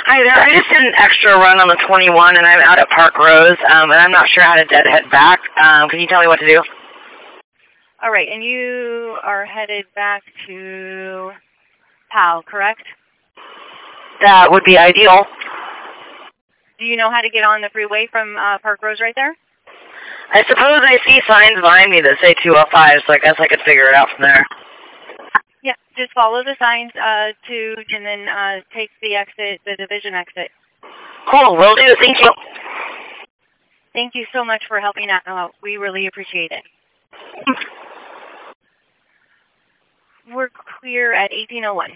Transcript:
Hi there. I just did an extra run on the 21, and I'm out at Park Rose, and I'm not sure how to head back. Can you tell me what to do? All right, and you are headed back to Powell, correct? That would be ideal. Do you know how to get on the freeway from Park Rose right there? I suppose I see signs behind me that say 205, so I guess I could figure it out from there. Yeah, just follow the signs and then take the exit, the division exit. Cool, will do. Thank you. Thank you so much for helping out. We really appreciate it. We're clear at 1801.